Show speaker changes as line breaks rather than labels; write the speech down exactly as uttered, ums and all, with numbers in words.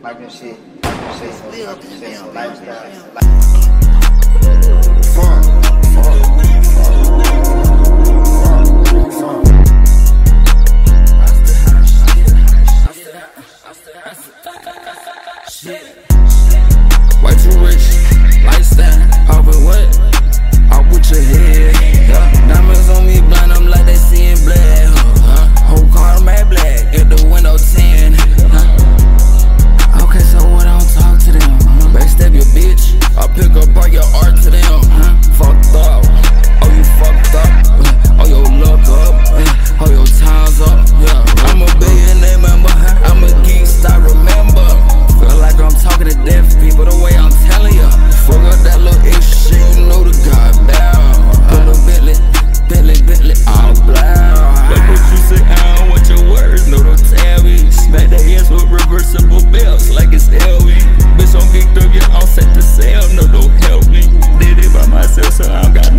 Talking shit, talking shit, so talking shit, so lifestyle. Fuck, fuck, fuck, fuck.
Shit. Way too rich, lifestyle, poppin' what? Out with your head, yeah. Diamonds on me blind, I'm like they seeing black, huh? Whole car mad black, at the window ten, huh? Okay, so what I don't talk to them, huh? Backstab your bitch, I pick apart your art to them, huh? Fucked up, oh you fucked up, oh your luck up, oh your time's up, yeah. I'm a billionaire member, I'm a geek, I remember. Feel like I'm talking to deaf people the way I'm telling ya. Fuck up that little ish shit, you know the God bound. Put a Bentley, Bentley, Bentley, all blown. That's what you say, I don't want your words, no don't tell me. Smack that ass with reversible belts like it's L V. Bitch, I'm geeked up, yeah, I'm set to sell, no don't help me. Did it by myself, so I don't got